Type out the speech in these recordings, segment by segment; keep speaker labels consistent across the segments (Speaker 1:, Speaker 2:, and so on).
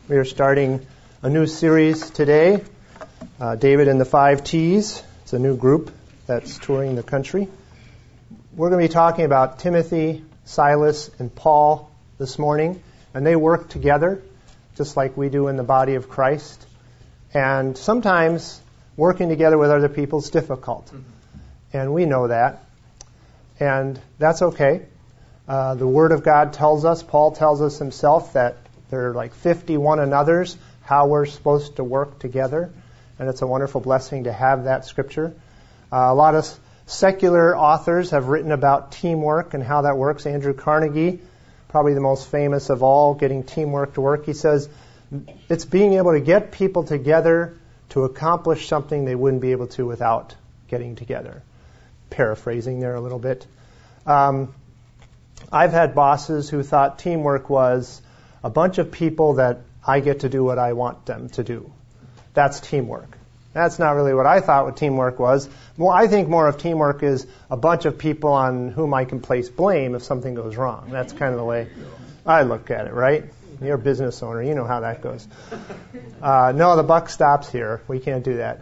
Speaker 1: We are starting a new series today, David and the Five T's. It's a new group that's touring the country. We're going to be talking about Timothy, Silas, and Paul this morning, and they work together just like we do in the body of Christ. And sometimes working together with other people is difficult, and we know that, and that's okay. The Word of God tells us, Paul tells us himself, that there are like 51 another's, how we're supposed to work together. And it's a wonderful blessing to have that scripture. A lot of secular authors have written about teamwork and how that works. Andrew Carnegie, probably the most famous of all, getting teamwork to work. He says it's being able to get people together to accomplish something they wouldn't be able to without getting together. Paraphrasing there a little bit. I've had bosses who thought teamwork was a bunch of people that I get to do what I want them to do. That's teamwork. That's not really what I thought what teamwork was. Well, I think more of teamwork is a bunch of people on whom I can place blame if something goes wrong. That's kind of the way I look at it, right? You're a business owner. You know how that goes. No, the buck stops here. We can't do that.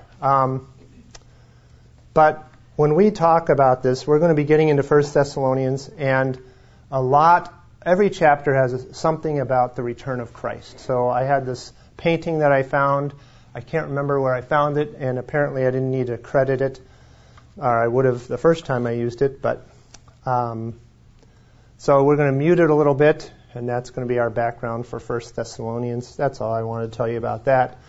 Speaker 1: But when we talk about this, we're going to be getting into 1 Thessalonians, and every chapter has something about the return of Christ. So I had this painting that I found. I can't remember where I found it, and apparently I didn't need to credit it. Or I would have the first time I used it, but so we're going to mute it a little bit, and that's going to be our background for 1 Thessalonians. That's all I wanted to tell you about that.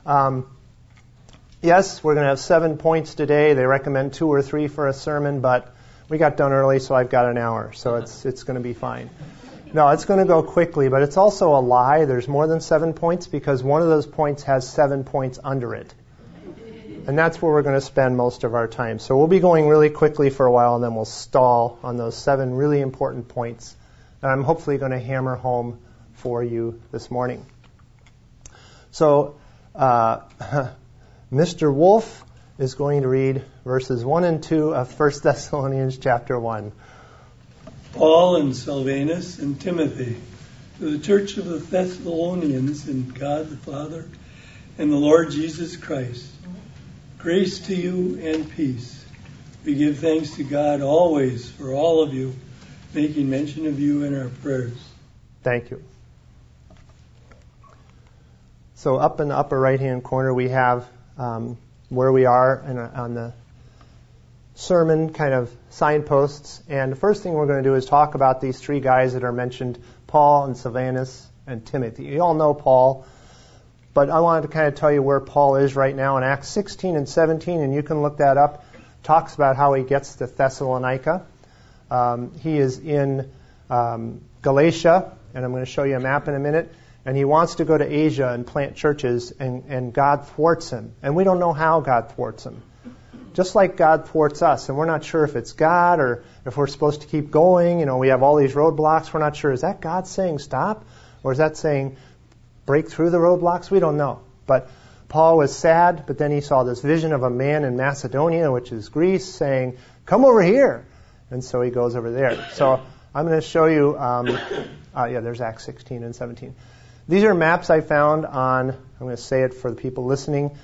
Speaker 1: Yes, we're going to have 7 points today. They recommend 2 or 3 for a sermon, but we got done early, so I've got an hour, so it's going to be fine. No, it's going to go quickly, but it's also a lie. There's more than 7 points because one of those points has 7 points under it. And that's where we're going to spend most of our time. So we'll be going really quickly for a while, and then we'll stall on those 7 really important points that I'm hopefully going to hammer home for you this morning. So Mr. Wolf is going to read verses 1 and 2 of 1 Thessalonians chapter 1.
Speaker 2: Paul and Silvanus and Timothy, to the church of the Thessalonians in God the Father and the Lord Jesus Christ, grace to you and peace. We give thanks to God always for all of you, making mention of you in our prayers.
Speaker 1: Thank you. So up in the upper right-hand corner we have where we are on the sermon kind of signposts. And the first thing we're going to do is talk about these 3 guys that are mentioned, Paul and Silvanus and Timothy. You all know Paul, but I wanted to kind of tell you where Paul is right now in Acts 16 and 17, and you can look that up. Talks about how he gets to Thessalonica. He is in Galatia, and I'm going to show you a map in a minute. And he wants to go to Asia and plant churches, and God thwarts him. And we don't know how God thwarts him. Just like God thwarts us, and we're not sure if it's God or if we're supposed to keep going. You know, we have all these roadblocks. We're not sure, is that God saying stop? Or is that saying break through the roadblocks? We don't know. But Paul was sad, but then he saw this vision of a man in Macedonia, which is Greece, saying, come over here. And so he goes over there. So I'm going to show you, there's Acts 16 and 17. These are maps I found on, I'm going to say it for the people listening,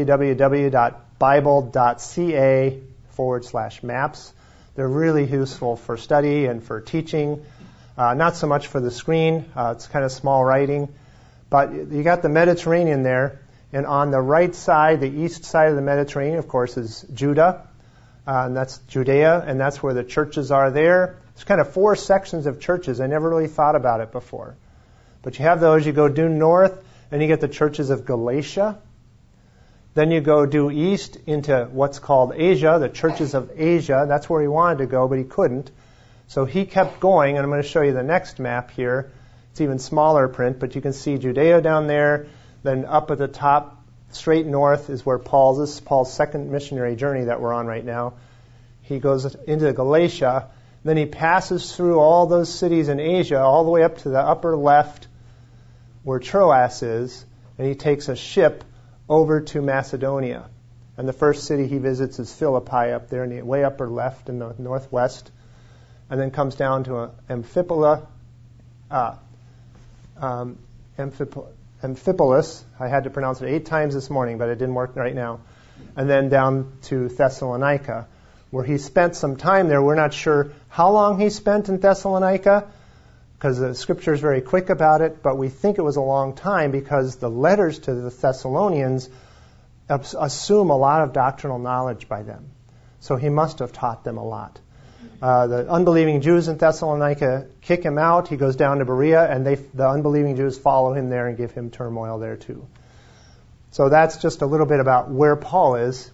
Speaker 1: www.bible.ca/maps. They're really useful for study and for teaching, not so much for the screen. It's kind of small writing. But you got the Mediterranean there, and on the right side, the east side of the Mediterranean, of course, is Judah, and that's Judea, and that's where the churches are there. There's kind of 4 sections of churches. I never really thought about it before. But you have those, you go due north, and you get the churches of Galatia. Then you go due east into what's called Asia, the churches of Asia. That's where he wanted to go, but he couldn't. So he kept going, and I'm going to show you the next map here. It's even smaller print, but you can see Judea down there. Then up at the top, straight north, is where this is Paul's second missionary journey that we're on right now. He goes into Galatia. Then he passes through all those cities in Asia, all the way up to the upper left, where Troas is, and he takes a ship over to Macedonia. And the first city he visits is Philippi up there in the way upper left in the northwest, and then comes down to Amphipolis, Amphipolis. I had to pronounce it 8 times this morning, but it didn't work right now. And then down to Thessalonica, where he spent some time there. We're not sure how long he spent in Thessalonica, because the Scripture is very quick about it, but we think it was a long time because the letters to the Thessalonians assume a lot of doctrinal knowledge by them. So he must have taught them a lot. The unbelieving Jews in Thessalonica kick him out. He goes down to Berea, and the unbelieving Jews follow him there and give him turmoil there too. So that's just a little bit about where Paul is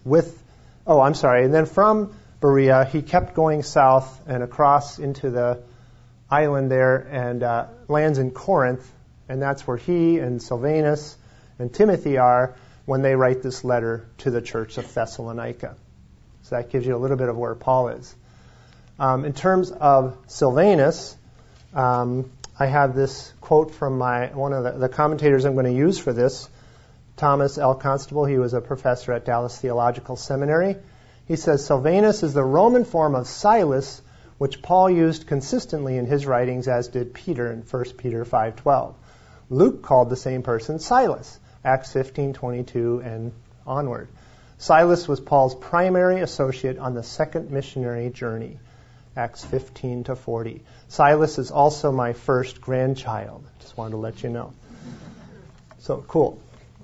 Speaker 1: and then from Berea, he kept going south and across into the island there and lands in Corinth, and that's where he and Silvanus and Timothy are when they write this letter to the church of Thessalonica. So that gives you a little bit of where Paul is. In terms of Silvanus, I have this quote from one of the commentators I'm going to use for this, Thomas L. Constable. He was a professor at Dallas Theological Seminary. He says, Silvanus is the Roman form of Silas, which Paul used consistently in his writings, as did Peter in 1 Peter 5:12. Luke called the same person Silas, Acts 15:22 and onward. Silas was Paul's primary associate on the second missionary journey, Acts 15-40. Silas is also my first grandchild. Just wanted to let you know. So, cool.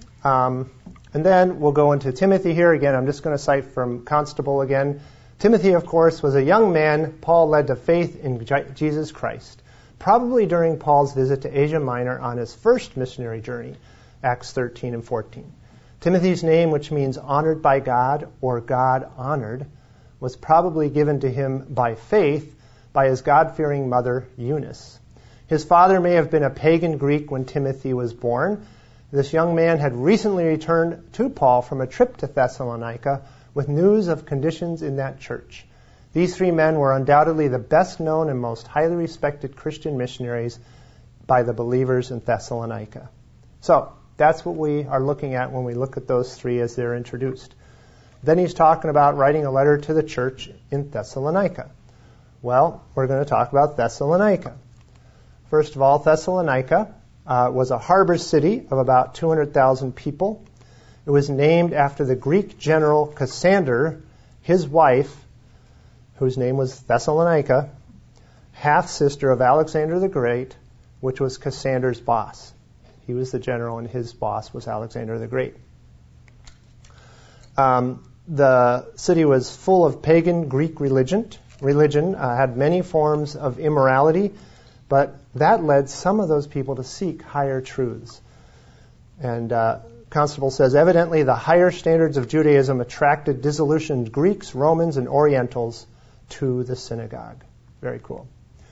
Speaker 1: And then we'll go into Timothy here. Again, I'm just going to cite from Constable again. Timothy, of course, was a young man Paul led to faith in Jesus Christ, probably during Paul's visit to Asia Minor on his first missionary journey, Acts 13 and 14. Timothy's name, which means honored by God or God honored, was probably given to him by faith by his God-fearing mother, Eunice. His father may have been a pagan Greek when Timothy was born. This young man had recently returned to Paul from a trip to Thessalonica with news of conditions in that church. These 3 men were undoubtedly the best known and most highly respected Christian missionaries by the believers in Thessalonica. So, that's what we are looking at when we look at those 3 as they're introduced. Then he's talking about writing a letter to the church in Thessalonica. Well, we're going to talk about Thessalonica. First of all, Thessalonica was a harbor city of about 200,000 people. It was named after the Greek general Cassander, his wife, whose name was Thessalonica, half-sister of Alexander the Great, which was Cassander's boss. He was the general, and his boss was Alexander the Great. The city was full of pagan Greek religion. Had many forms of immorality, but that led some of those people to seek higher truths. And Constable says, evidently the higher standards of Judaism attracted disillusioned Greeks, Romans, and Orientals to the synagogue. Very cool.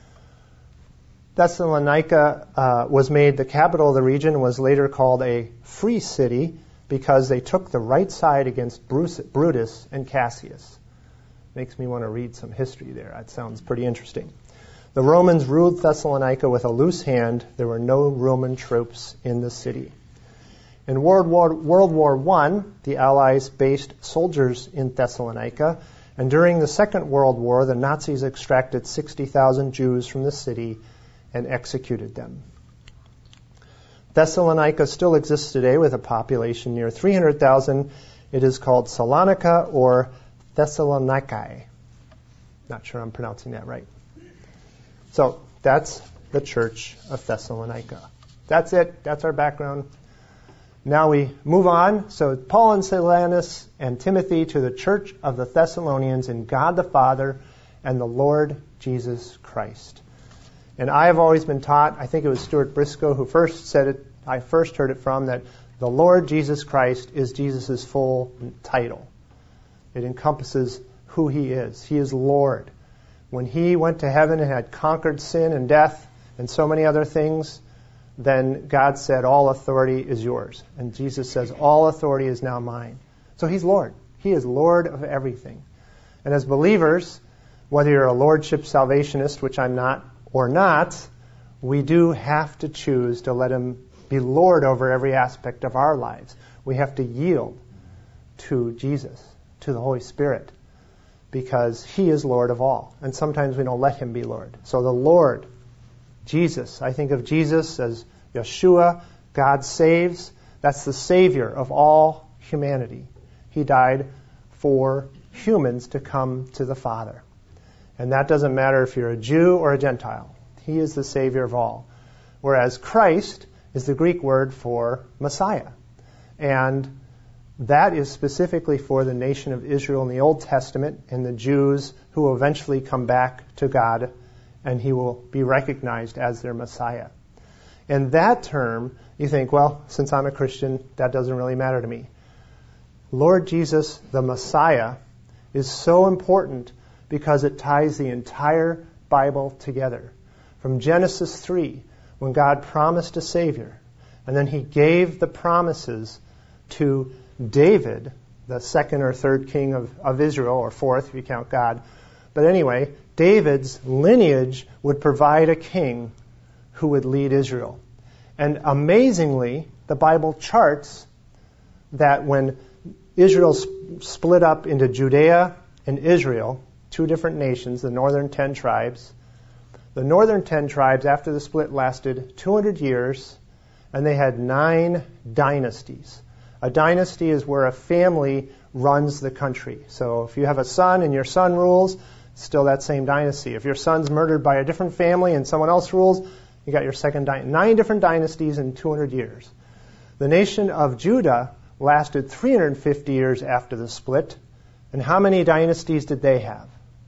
Speaker 1: Thessalonica was made the capital of the region and was later called a free city because they took the right side against Brutus and Cassius. Makes me want to read some history there. That sounds pretty interesting. The Romans ruled Thessalonica with a loose hand. There were no Roman troops in the city. In World War I, the Allies based soldiers in Thessalonica, and during the Second World War, the Nazis extracted 60,000 Jews from the city and executed them. Thessalonica still exists today with a population near 300,000. It is called Salonika or Thessaloniki. Not sure I'm pronouncing that right. So that's the church of Thessalonica. That's it. That's our background. Now we move on. So Paul and Silas and Timothy to the church of the Thessalonians in God the Father and the Lord Jesus Christ. And I have always been taught, I think it was Stuart Briscoe who first said it, I first heard it from, that the Lord Jesus Christ is Jesus' full title. It encompasses who he is. He is Lord. When he went to heaven and had conquered sin and death and so many other things, then God said, all authority is yours. And Jesus says, all authority is now mine. So he's Lord. He is Lord of everything. And as believers, whether you're a lordship salvationist, which I'm not, or not, we do have to choose to let him be Lord over every aspect of our lives. We have to yield to Jesus, to the Holy Spirit, because he is Lord of all. And sometimes we don't let him be Lord. So the Lord, Jesus, I think of Jesus as Yeshua, God saves. That's the Savior of all humanity. He died for humans to come to the Father. And that doesn't matter if you're a Jew or a Gentile. He is the Savior of all. Whereas Christ is the Greek word for Messiah. And that is specifically for the nation of Israel in the Old Testament and the Jews who will eventually come back to God, and he will be recognized as their Messiah. And that term, you think, well, since I'm a Christian, that doesn't really matter to me. Lord Jesus, the Messiah, is so important because it ties the entire Bible together. From Genesis 3, when God promised a Savior, and then he gave the promises to David, the second or third king of Israel, or fourth if you count God. But anyway, David's lineage would provide a king who would lead Israel. And amazingly, the Bible charts that when Israel split up into Judea and Israel, two different nations, the northern 10 tribes, the northern 10 tribes after the split lasted 200 years, and they had 9 dynasties. A dynasty is where a family runs the country. So if you have a son and your son rules, it's still that same dynasty. If your son's murdered by a different family and someone else rules, you got your second dynasty. 9 different dynasties in 200 years. The nation of Judah lasted 350 years after the split. And how many dynasties did they have?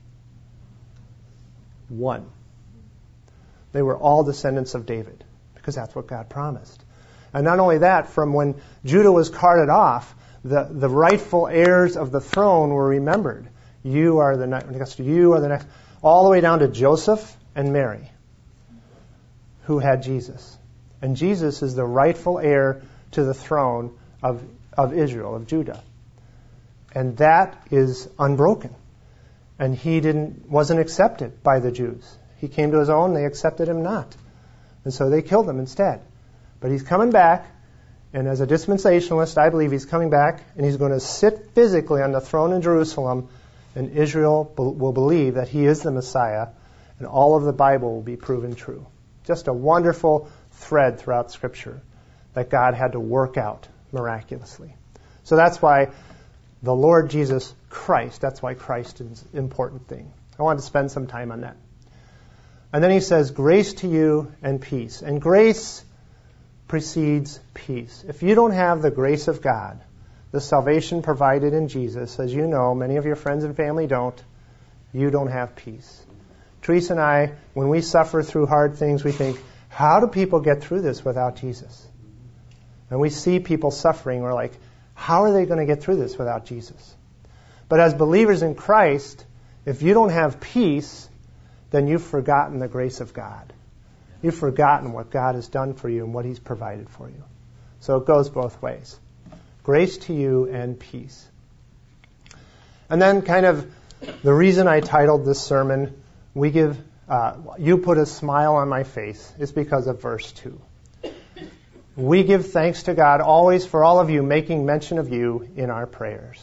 Speaker 1: 1. They were all descendants of David, because that's what God promised. And not only that, from when Judah was carted off, the rightful heirs of the throne were remembered. You are the next, all the way down to Joseph and Mary, who had Jesus. And Jesus is the rightful heir to the throne of Israel, of Judah. And that is unbroken. And he wasn't accepted by the Jews. He came to his own, they accepted him not. And so they killed him instead. But he's coming back, and as a dispensationalist, I believe he's coming back, and he's going to sit physically on the throne in Jerusalem, and Israel will believe that he is the Messiah, and all of the Bible will be proven true. Just a wonderful thread throughout Scripture that God had to work out miraculously. So that's why the Lord Jesus Christ, that's why Christ is an important thing. I wanted to spend some time on that. And then he says, grace to you and peace. And grace precedes peace. If you don't have the grace of God, the salvation provided in Jesus, as you know, many of your friends and family don't, you don't have peace. Teresa and I, when we suffer through hard things, we think, how do people get through this without Jesus? And we see people suffering, we're like, how are they going to get through this without Jesus? But as believers in Christ, if you don't have peace, then you've forgotten the grace of God. You've forgotten what God has done for you and what he's provided for you. So it goes both ways. Grace to you and peace. And then kind of the reason I titled this sermon, You Put a Smile on My Face, is because of verse 2. We give thanks to God always for all of you, making mention of you in our prayers.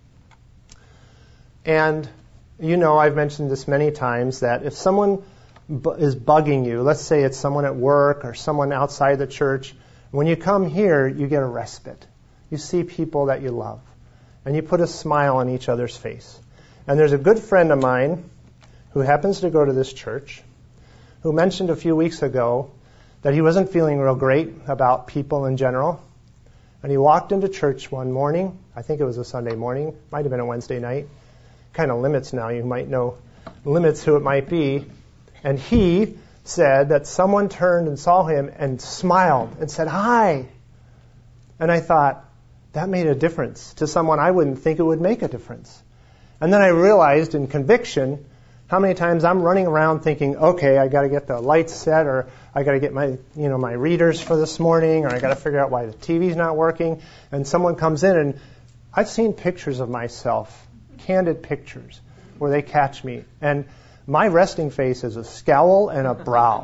Speaker 1: And you know, I've mentioned this many times, that if someone is bugging you, let's say it's someone at work or someone outside the church, when you come here, you get a respite. You see people that you love, and you put a smile on each other's face. And there's a good friend of mine who happens to go to this church, who mentioned a few weeks ago that he wasn't feeling real great about people in general. And he walked into church one morning, I think it was a Sunday morning, might have been a Wednesday night, kind of limits now, you might know limits who it might be. And he said that someone turned and saw him and smiled and said, hi. And I thought, that made a difference to someone I wouldn't think it would make a difference. And then I realized in conviction how many times I'm running around thinking, okay, I got to get the lights set, or I got to get my readers for this morning, or I got to figure out why the TV's not working. And someone comes in, and I've seen pictures of myself, candid pictures, where they catch me. And my resting face is a scowl and a brow.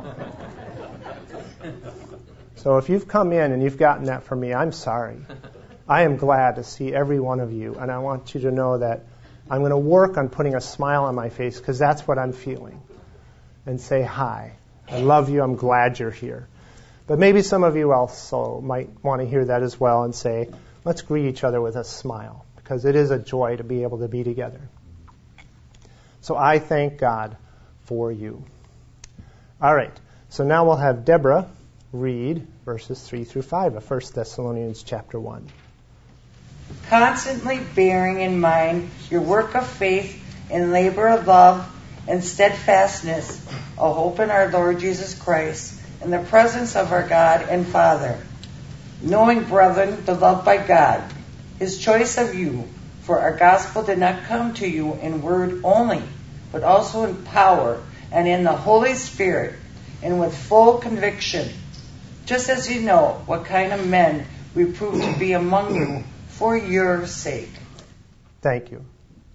Speaker 1: So if you've come in and you've gotten that from me, I'm sorry. I am glad to see every one of you, and I want you to know that I'm going to work on putting a smile on my face, because that's what I'm feeling. And say hi. I love you. I'm glad you're here. But maybe some of you also might want to hear that as well and say, let's greet each other with a smile, because it is a joy to be able to be together. So I thank God for you. All right, so now we'll have Deborah read verses 3 through 5 of 1 Thessalonians chapter 1.
Speaker 3: Constantly bearing in mind your work of faith and labor of love and steadfastness, a hope in our Lord Jesus Christ, in the presence of our God and Father, knowing, brethren, the love by God, his choice of you, for our gospel did not come to you in word only, but also in power and in the Holy Spirit, and with full conviction, just as you know what kind of men we prove to be among you for your sake.
Speaker 1: Thank you.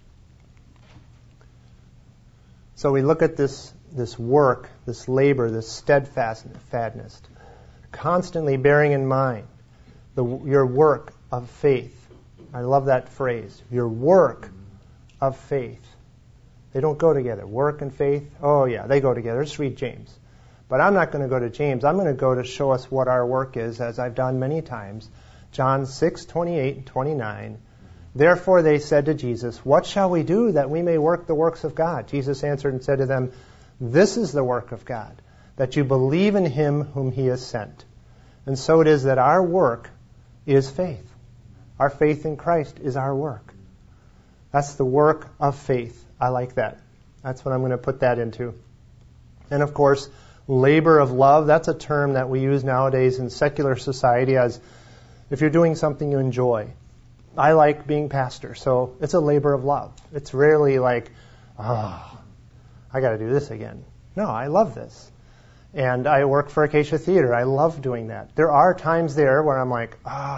Speaker 1: So we look at this work, this labor, this steadfastness, constantly bearing in mind your work of faith. I love that phrase, your work of faith. They don't go together. Work and faith, oh yeah, they go together. Just read James. But I'm not going to go to James. I'm going to go to show us what our work is, as I've done many times. John 6:28 and 29. Therefore they said to Jesus, what shall we do that we may work the works of God? Jesus answered and said to them, this is the work of God, that you believe in him whom he has sent. And so it is that our work is faith. Our faith in Christ is our work. That's the work of faith. I like that. That's what I'm going to put that into. And of course, labor of love, that's a term that we use nowadays in secular society as if you're doing something you enjoy. I like being pastor, so it's a labor of love. It's rarely like, I got to do this again. No, I love this. And I work for Acacia Theater. I love doing that. There are times there where I'm like,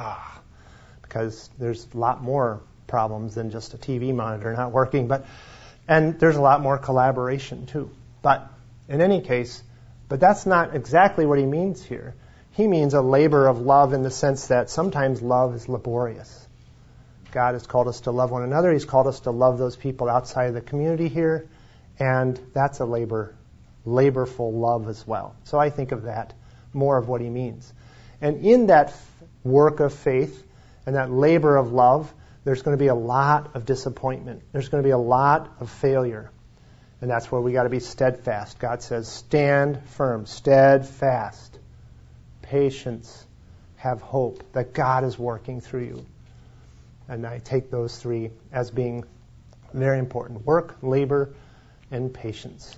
Speaker 1: because there's a lot more problems than just a TV monitor not working. And there's a lot more collaboration too. But in any case, but that's not exactly what he means here. He means a labor of love in the sense that sometimes love is laborious. God has called us to love one another. He's called us to love those people outside of the community here. And that's a laborful love as well. So I think of that more of what he means. And in that work of faith and that labor of love, there's going to be a lot of disappointment. There's going to be a lot of failure. And that's where we got to be steadfast. God says, stand firm, steadfast, patience, have hope that God is working through you. And I take those three as being very important. Work, labor, and patience.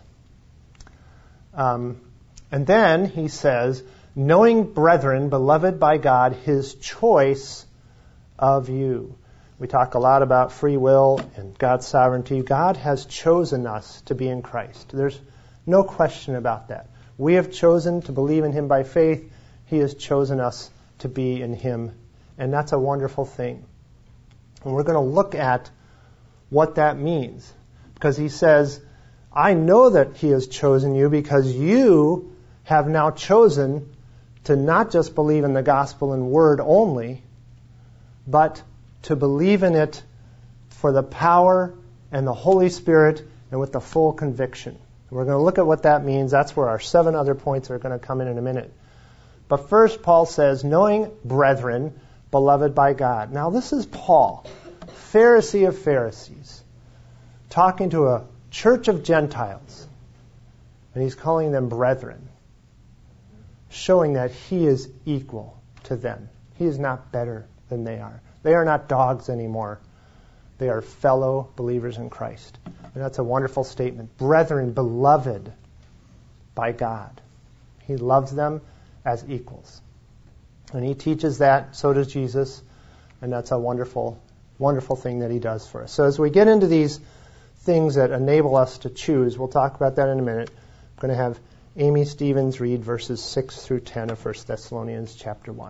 Speaker 1: And then he says, knowing, brethren, beloved by God, his choice of you. We talk a lot about free will and God's sovereignty. God has chosen us to be in Christ. There's no question about that. We have chosen to believe in him by faith. He has chosen us to be in him. And that's a wonderful thing. And we're going to look at what that means. Because he says, I know that he has chosen you because you have now chosen to not just believe in the gospel in word only, but to believe in it for the power and the Holy Spirit and with the full conviction. We're going to look at what that means. That's where our 7 other points are going to come in a minute. But first, Paul says, knowing, brethren, beloved by God. Now, this is Paul, Pharisee of Pharisees, talking to a church of Gentiles. And he's calling them brethren, showing that he is equal to them. He is not better than they are. They are not dogs anymore. They are fellow believers in Christ. And that's a wonderful statement. Brethren, beloved by God. He loves them as equals. And he teaches that, so does Jesus. And that's a wonderful, wonderful thing that he does for us. So as we get into these things that enable us to choose, we'll talk about that in a minute. I'm going to have Amy Stevens read verses 6 through 10 of 1 Thessalonians chapter 1.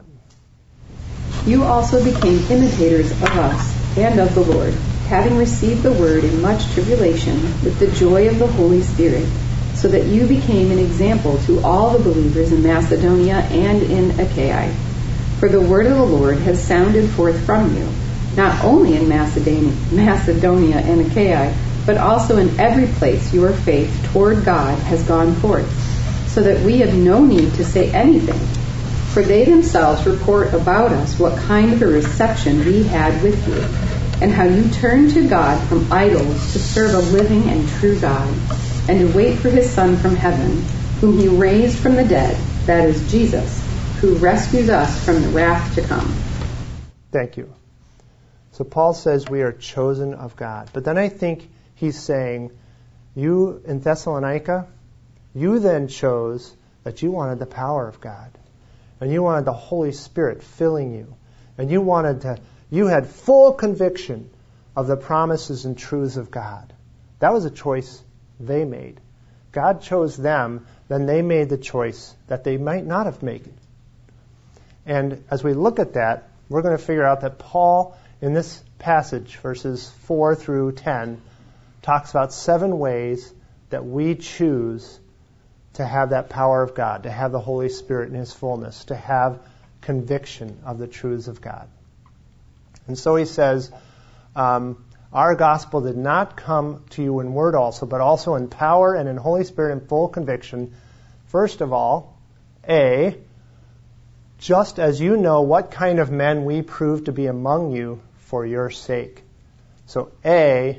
Speaker 4: You also became imitators of us and of the Lord, having received the word in much tribulation with the joy of the Holy Spirit, so that you became an example to all the believers in Macedonia and in Achaia. For the word of the Lord has sounded forth from you, not only in Macedonia and Achaia, but also in every place your faith toward God has gone forth, so that we have no need to say anything, For they themselves report about us what kind of a reception we had with you, and how you turned to God from idols to serve a living and true God, and to wait for his Son from heaven, whom he raised from the dead, that is Jesus, who rescues us from the wrath to come.
Speaker 1: Thank you. So Paul says we are chosen of God. But then I think he's saying, you in Thessalonica, you then chose that you wanted the power of God. And you wanted the Holy Spirit filling you. And you had full conviction of the promises and truths of God. That was a choice they made. God chose them, then they made the choice that they might not have made. And as we look at that, we're going to figure out that Paul, in this passage, verses 4 through 10, talks about 7 ways that we choose to have that power of God, to have the Holy Spirit in his fullness, to have conviction of the truths of God. And so he says, our gospel did not come to you in word also, but also in power and in Holy Spirit and full conviction. First of all, A, just as you know what kind of men we proved to be among you for your sake. So A,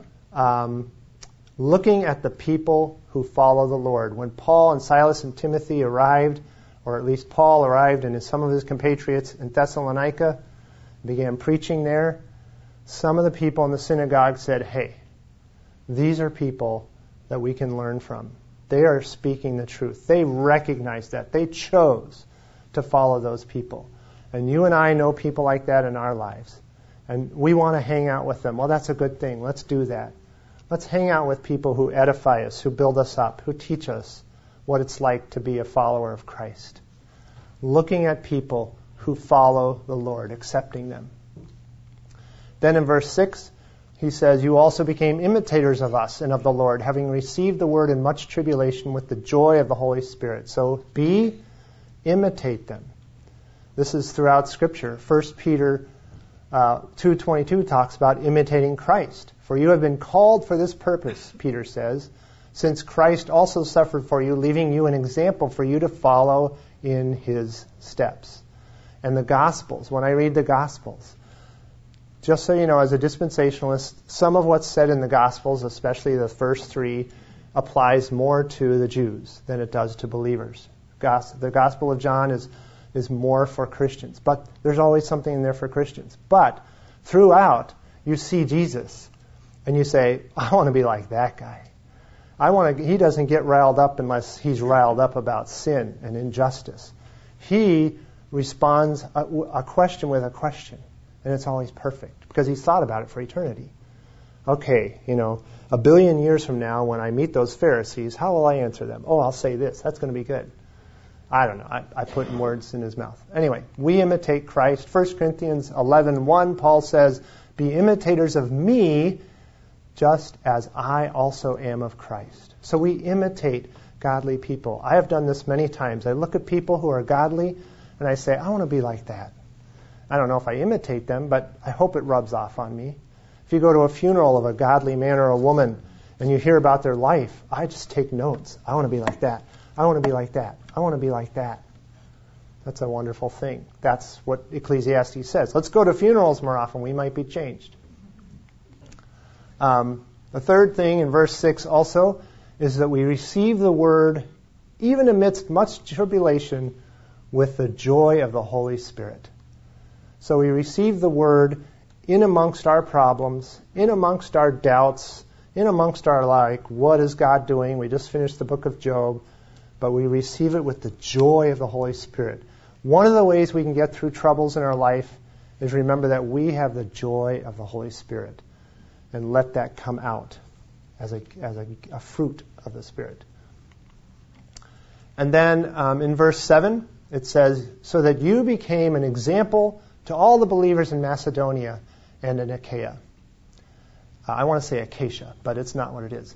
Speaker 1: looking at the people who follow the Lord. When Paul and Silas and Timothy arrived, or at least Paul arrived and some of his compatriots in Thessalonica, began preaching there, some of the people in the synagogue said, hey, these are people that we can learn from. They are speaking the truth. They recognize that. They chose to follow those people. And you and I know people like that in our lives. And we want to hang out with them. Well, that's a good thing. Let's do that. Let's hang out with people who edify us, who build us up, who teach us what it's like to be a follower of Christ. Looking at people who follow the Lord, accepting them. Then in verse 6, he says, you also became imitators of us and of the Lord, having received the word in much tribulation with the joy of the Holy Spirit. So imitate them. This is throughout Scripture. 1 Peter 2:22 talks about imitating Christ. For you have been called for this purpose, Peter says, since Christ also suffered for you, leaving you an example for you to follow in his steps. And the Gospels, when I read the Gospels, just so you know, as a dispensationalist, some of what's said in the Gospels, especially the first 3, applies more to the Jews than it does to believers. The Gospel of John is more for Christians, but there's always something in there for Christians. But throughout, you see Jesus, and you say, I want to be like that guy. He doesn't get riled up unless he's riled up about sin and injustice. He responds a question with a question, and it's always perfect because he's thought about it for eternity. Okay, 1 billion years from now, when I meet those Pharisees, how will I answer them? Oh, I'll say this. That's going to be good. I don't know. I put words in his mouth. Anyway, we imitate Christ. 1 Corinthians 11:1, Paul says, be imitators of me, just as I also am of Christ. So we imitate godly people. I have done this many times. I look at people who are godly, and I say, I want to be like that. I don't know if I imitate them, but I hope it rubs off on me. If you go to a funeral of a godly man or a woman, and you hear about their life, I just take notes. I want to be like that. I want to be like that. I want to be like that. That's a wonderful thing. That's what Ecclesiastes says. Let's go to funerals more often. We might be changed. The third thing in verse 6 also is that we receive the word, even amidst much tribulation, with the joy of the Holy Spirit. So we receive the word in amongst our problems, in amongst our doubts, in amongst our what is God doing? We just finished the book of Job. But we receive it with the joy of the Holy Spirit. One of the ways we can get through troubles in our life is remember that we have the joy of the Holy Spirit. And let that come out as a fruit of the Spirit. And then in verse 7, it says, so that you became an example to all the believers in Macedonia and in Achaia. I want to say Acacia, but it's not what it is.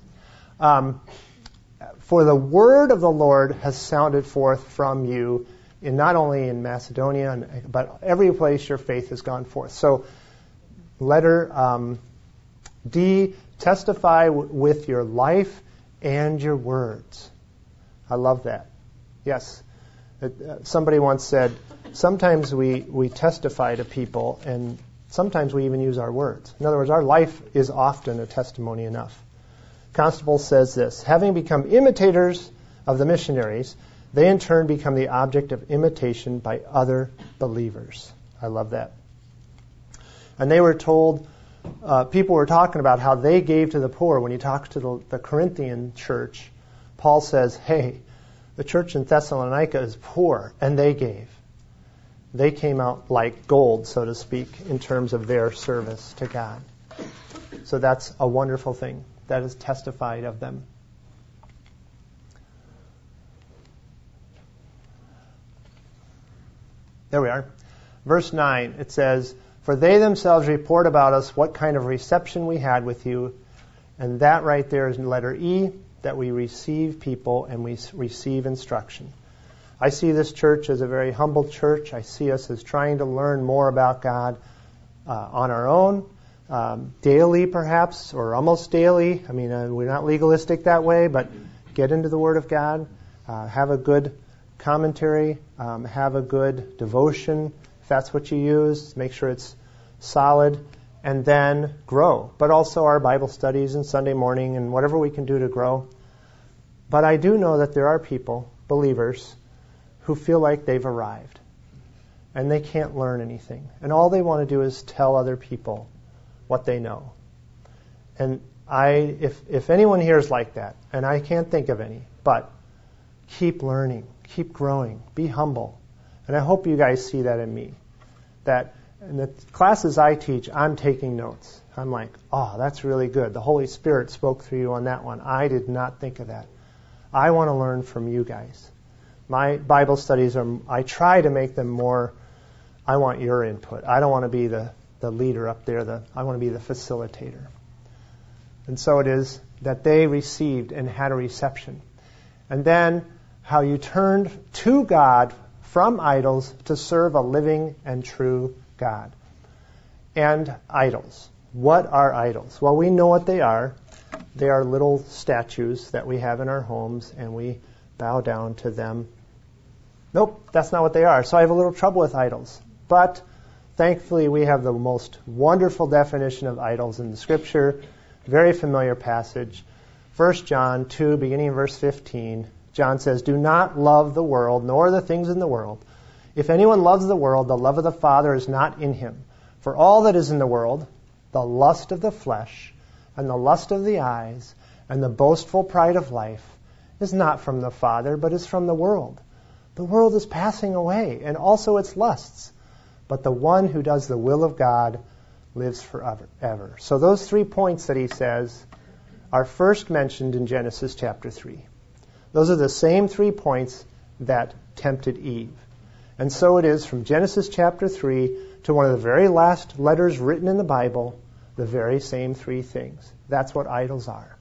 Speaker 1: For the word of the Lord has sounded forth from you, not only in Macedonia, but every place your faith has gone forth. So letter D, testify with your life and your words. I love that. Yes. Somebody once said, sometimes we testify to people, and sometimes we even use our words. In other words, our life is often a testimony enough. Constable says this, having become imitators of the missionaries, they in turn become the object of imitation by other believers. I love that. And they were told, people were talking about how they gave to the poor. When you talk to the Corinthian church, Paul says, hey, the church in Thessalonica is poor, and they gave. They came out like gold, so to speak, in terms of their service to God. So that's a wonderful thing. That is testified of them. There we are. Verse 9, it says, for they themselves report about us what kind of reception we had with you. And that right there is letter E, that we receive people and we receive instruction. I see this church as a very humble church. I see us as trying to learn more about God on our own, daily perhaps, or almost daily. I mean, we're not legalistic that way, but get into the Word of God, have a good commentary, have a good devotion, if that's what you use. Make sure it's solid, and then grow. But also our Bible studies and Sunday morning and whatever we can do to grow. But I do know that there are people, believers, who feel like they've arrived and they can't learn anything. And all they want to do is tell other people what they know. And if anyone here is like that, and I can't think of any, but keep learning, keep growing, be humble. And I hope you guys see that in me. That in the classes I teach, I'm taking notes. I'm like, oh, that's really good. The Holy Spirit spoke through you on that one. I did not think of that. I want to learn from you guys. My Bible studies I try to make them more, I want your input. I don't want to be the leader up there. I want to be the facilitator. And so it is that they received and had a reception. And then how you turned to God from idols to serve a living and true God. And idols. What are idols? Well, we know what they are. They are little statues that we have in our homes, and we bow down to them. Nope, that's not what they are. So I have a little trouble with idols. But thankfully, we have the most wonderful definition of idols in the Scripture. Very familiar passage. 1 John 2, beginning in verse 15. John says, do not love the world, nor the things in the world. If anyone loves the world, the love of the Father is not in him. For all that is in the world, the lust of the flesh, and the lust of the eyes, and the boastful pride of life, is not from the Father, but is from the world. The world is passing away, and also its lusts. But the one who does the will of God lives forever. So those 3 points that he says are first mentioned in Genesis chapter 3. Those are the same 3 points that tempted Eve. And so it is from Genesis chapter 3 to one of the very last letters written in the Bible, the very same 3 things. That's what idols are.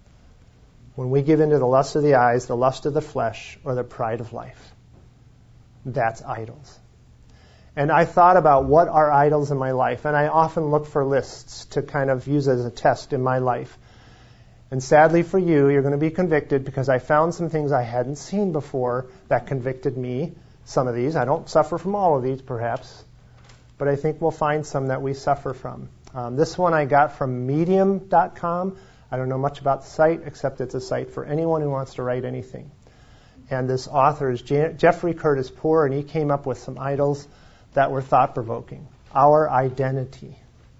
Speaker 1: When we give into the lust of the eyes, the lust of the flesh, or the pride of life. That's idols. And I thought about what are idols in my life, and I often look for lists to kind of use as a test in my life. And sadly for you, you're going to be convicted because I found some things I hadn't seen before that convicted me. Some of these. I don't suffer from all of these, perhaps. But I think we'll find some that we suffer from. This one I got from Medium.com. I don't know much about the site, except it's a site for anyone who wants to write anything. And this author is Jeffrey Curtis Poor, and he came up with some idols that were thought-provoking. Our identity.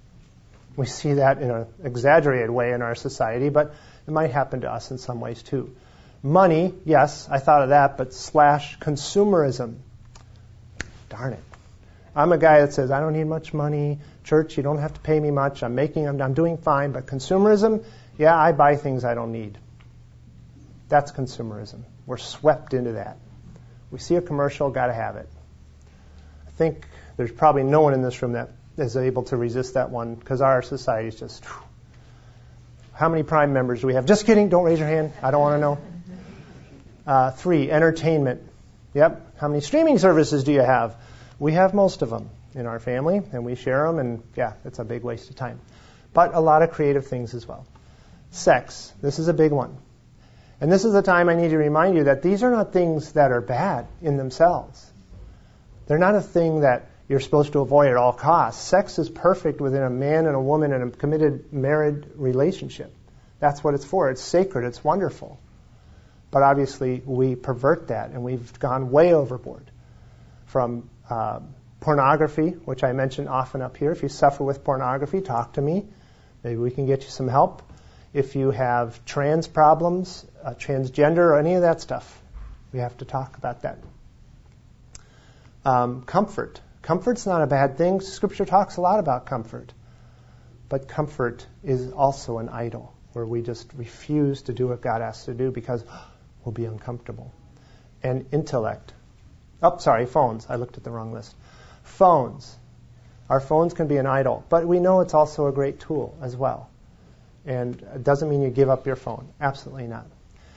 Speaker 1: We see that in an exaggerated way in our society, but it might happen to us in some ways too. Money, yes, I thought of that, but / consumerism. Darn it. I'm a guy that says, I don't need much money. Church, you don't have to pay me much. I'm doing fine. But consumerism, yeah, I buy things I don't need. That's consumerism. We're swept into that. We see a commercial, got to have it. I think there's probably no one in this room that is able to resist that one because our society is just... Whew. How many Prime members do we have? Just kidding. Don't raise your hand. I don't want to know. 3, entertainment. Yep. How many streaming services do you have? We have most of them in our family, and we share them, and yeah, it's a big waste of time. But a lot of creative things as well. Sex. This is a big one. And this is the time I need to remind you that these are not things that are bad in themselves. They're not a thing that you're supposed to avoid at all costs. Sex is perfect within a man and a woman in a committed married relationship. That's what it's for. It's sacred. It's wonderful. But obviously we pervert that, and we've gone way overboard. From pornography, which I mention often up here. If you suffer with pornography, talk to me. Maybe we can get you some help. If you have trans problems, transgender, or any of that stuff, we have to talk about that. Comfort. Comfort's not a bad thing. Scripture talks a lot about comfort. But comfort is also an idol, where we just refuse to do what God asks to do because we'll be uncomfortable. And intellect. Phones. I looked at the wrong list. Phones. Our phones can be an idol, but we know it's also a great tool as well. And it doesn't mean you give up your phone. Absolutely not.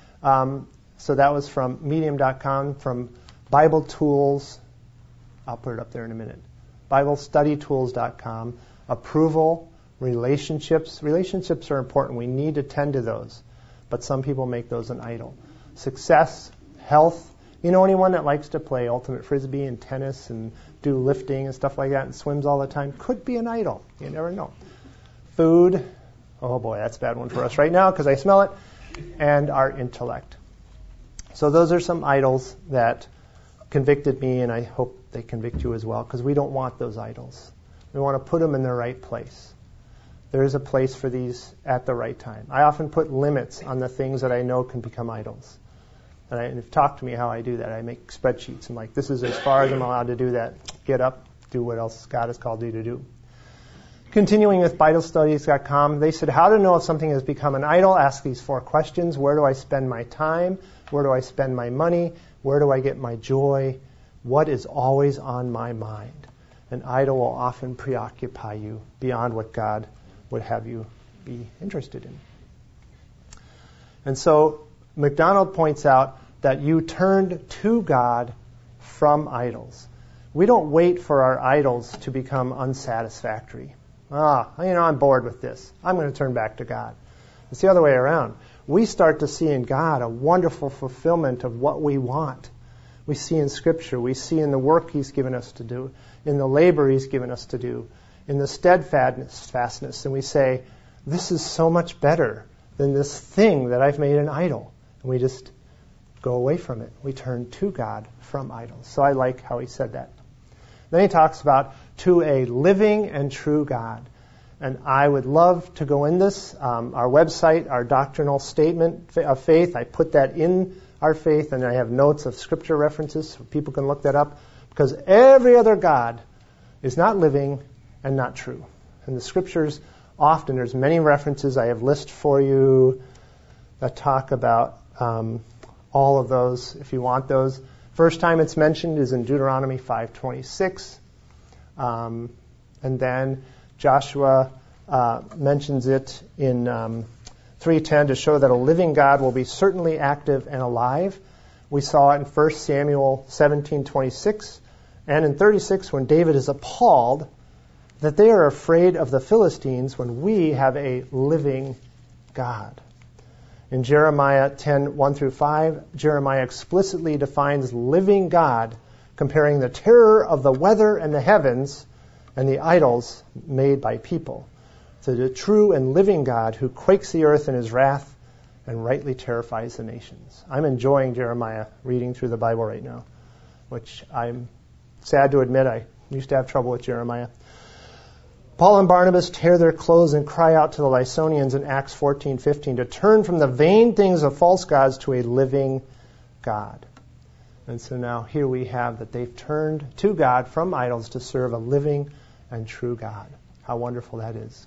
Speaker 1: So that was from Medium.com, from Bible Tools. I'll put it up there in a minute. BibleStudyTools.com. Approval, relationships. Relationships are important. We need to tend to those. But some people make those an idol. Success, health. You know anyone that likes to play ultimate frisbee and tennis and do lifting and stuff like that and swims all the time? Could be an idol. You never know. Food. Oh boy, that's a bad one for us right now because I smell it. And our intellect. So those are some idols that convicted me, and I hope they convict you as well, because we don't want those idols. We want to put them in their right place. There is a place for these at the right time. I often put limits on the things that I know can become idols. And if talk to me how I do that. I make spreadsheets. I'm like, this is as far as I'm allowed to do that. Get up, do what else God has called you to do. Continuing with BibleStudies.com, they said, how to know if something has become an idol? Ask these 4 questions. Where do I spend my time? Where do I spend my money? Where do I get my joy? What is always on my mind? An idol will often preoccupy you beyond what God would have you be interested in. And so MacDonald points out that you turned to God from idols. We don't wait for our idols to become unsatisfactory. I'm bored with this. I'm going to turn back to God. It's the other way around. We start to see in God a wonderful fulfillment of what we want. We see in Scripture, we see in the work He's given us to do, in the labor He's given us to do, in the steadfastness, and we say, this is so much better than this thing that I've made an idol. And we just go away from it. We turn to God from idols. So I like how he said that. Then he talks about to a living and true God. And I would love to go in this. Our website, our doctrinal statement of faith, I put that in our faith, and I have notes of scripture references so people can look that up. Because every other God is not living and not true. In the scriptures, often there's many references I have listed for you that talk about all of those, if you want those. First time it's mentioned is in Deuteronomy 5:26. And then Joshua mentions it in 3:10 to show that a living God will be certainly active and alive. We saw it in 1 Samuel 17:26 and in 36 when David is appalled that they are afraid of the Philistines when we have a living God. In Jeremiah 10:1-5, Jeremiah explicitly defines living God, comparing the terror of the weather and the heavens and the idols made by people to the true and living God who quakes the earth in his wrath and rightly terrifies the nations. I'm enjoying Jeremiah reading through the Bible right now, which I'm sad to admit I used to have trouble with Jeremiah. Paul and Barnabas tear their clothes and cry out to the Lycaonians in Acts 14:15 to turn from the vain things of false gods to a living God. And so now here we have that they've turned to God from idols to serve a living and true God. How wonderful that is.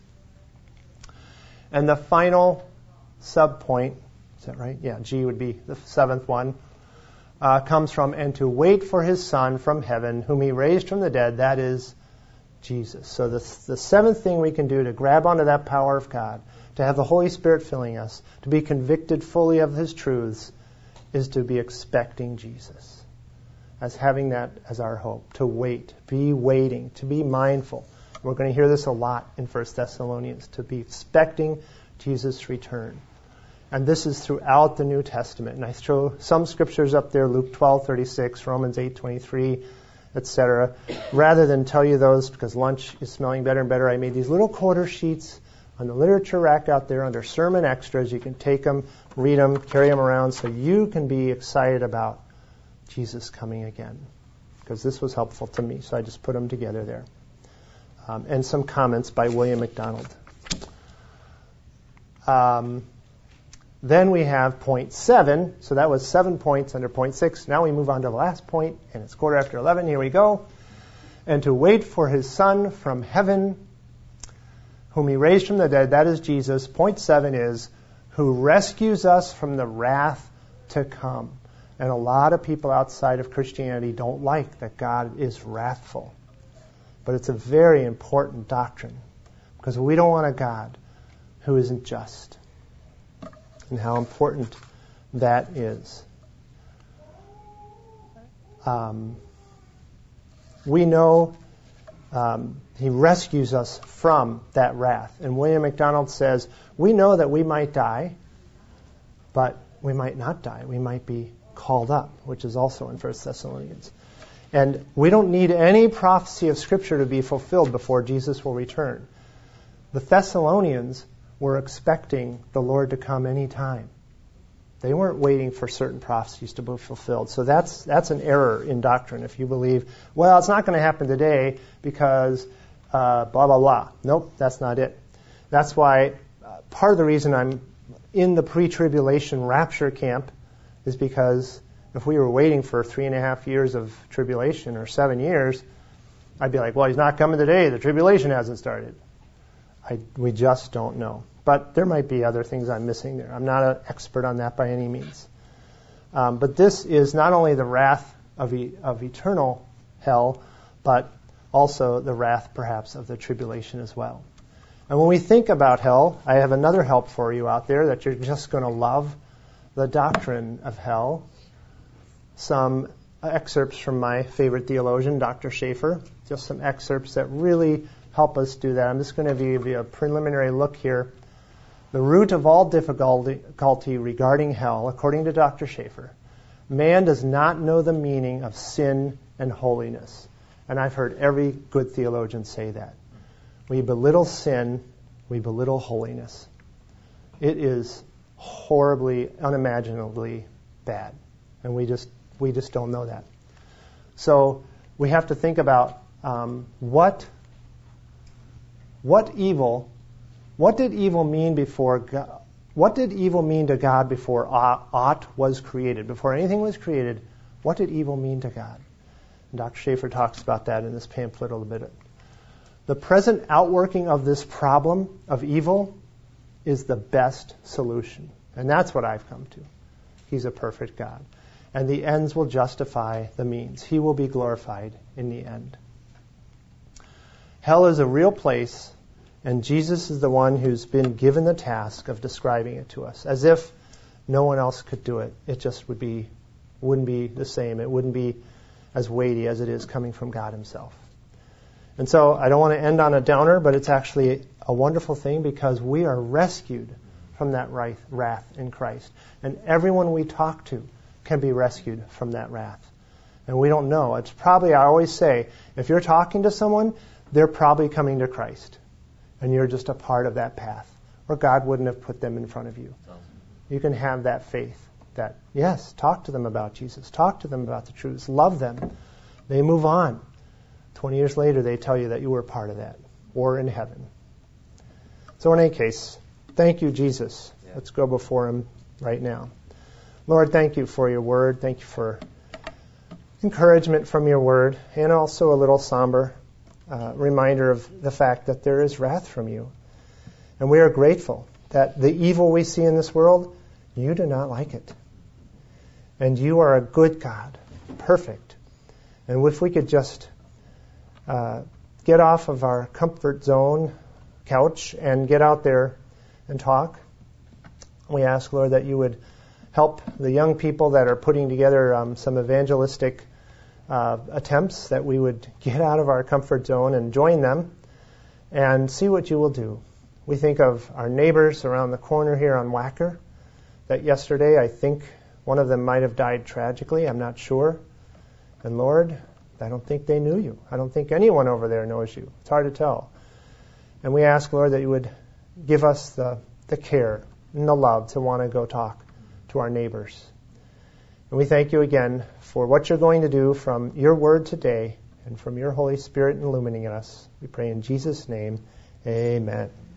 Speaker 1: And the final sub-point, is that right? Yeah, G would be the seventh one, comes from, and to wait for his Son from heaven, whom he raised from the dead, that is Jesus. So the seventh thing we can do to grab onto that power of God, to have the Holy Spirit filling us, to be convicted fully of his truths, is to be expecting Jesus, as having that as our hope, to wait, be waiting, to be mindful. We're going to hear this a lot in 1 Thessalonians, to be expecting Jesus' return. And this is throughout the New Testament. And I throw some scriptures up there, Luke 12:36, Romans 8:23, etc. Rather than tell you those, because lunch is smelling better and better, I made these little quarter sheets on the literature rack out there under sermon extras. You can take them, read them, carry them around so you can be excited about Jesus coming again. Because this was helpful to me, so I just put them together there. And some comments by William MacDonald. Then we have point 7. So that was 7 points under point 6. Now we move on to the last point, and it's 11:15. Here we go. And to wait for his Son from heaven, whom he raised from the dead, that is Jesus. Point 7 is, who rescues us from the wrath to come. And a lot of people outside of Christianity don't like that God is wrathful. But it's a very important doctrine, because we don't want a God who isn't just. And how important that is. We know he rescues us from that wrath. And William MacDonald says, we know that we might die, but we might not die. We might be called up, which is also in 1 Thessalonians. And we don't need any prophecy of Scripture to be fulfilled before Jesus will return. The Thessalonians were expecting the Lord to come any time. They weren't waiting for certain prophecies to be fulfilled. So that's an error in doctrine if you believe, well, it's not going to happen today because blah, blah, blah. Nope, that's not it. That's why part of the reason I'm in the pre-tribulation rapture camp is because if we were waiting for 3.5 years of tribulation or 7 years, I'd be like, well, he's not coming today. The tribulation hasn't started. We just don't know. But there might be other things I'm missing there. I'm not an expert on that by any means. But this is not only the wrath of eternal hell, but also the wrath, perhaps, of the tribulation as well. And when we think about hell, I have another help for you out there that you're just going to love, the doctrine of hell. Some excerpts from my favorite theologian, Dr. Schaeffer. Just some excerpts that really help us do that. I'm just going to give you a preliminary look here. The root of all difficulty regarding hell, according to Dr. Schaeffer, man does not know the meaning of sin and holiness. And I've heard every good theologian say that. We belittle sin, we belittle holiness. It is horribly, unimaginably bad. And we just don't know that. So we have to think about what did evil mean before God? What did evil mean to God before aught was created? Before anything was created, what did evil mean to God? And Dr. Schaeffer talks about that in this pamphlet a little bit. The present outworking of this problem of evil is the best solution. And that's what I've come to. He's a perfect God. And the ends will justify the means. He will be glorified in the end. Hell is a real place, and Jesus is the one who's been given the task of describing it to us, as if no one else could do it. It just wouldn't be the same. It wouldn't be as weighty as it is coming from God himself. And so I don't want to end on a downer, but it's actually a wonderful thing because we are rescued from that wrath in Christ. And everyone we talk to can be rescued from that wrath. And we don't know. It's probably, I always say, if you're talking to someone, they're probably coming to Christ. And you're just a part of that path. Or God wouldn't have put them in front of you. You can have that faith that, yes, talk to them about Jesus. Talk to them about the truths. Love them. They move on. 20 years later, they tell you that you were part of that. Or in heaven. So in any case, thank you, Jesus. Let's go before him right now. Lord, thank you for your word. Thank you for encouragement from your word. And also a little somber reminder of the fact that there is wrath from you. And we are grateful that the evil we see in this world, you do not like it. And you are a good God, perfect. And if we could just get off of our comfort zone couch and get out there and talk, we ask, Lord, that you would help the young people that are putting together some evangelistic attempts, that we would get out of our comfort zone and join them and see what you will do. We think of our neighbors around the corner here on Wacker, that yesterday, I think one of them might have died tragically. I'm not sure. And Lord, I don't think they knew you. I don't think anyone over there knows you. It's hard to tell. And we ask, Lord, that you would give us the care and the love to want to go talk to our neighbors. And we thank you again for what you're going to do from your word today and from your Holy Spirit illuminating us. We pray in Jesus' name, amen.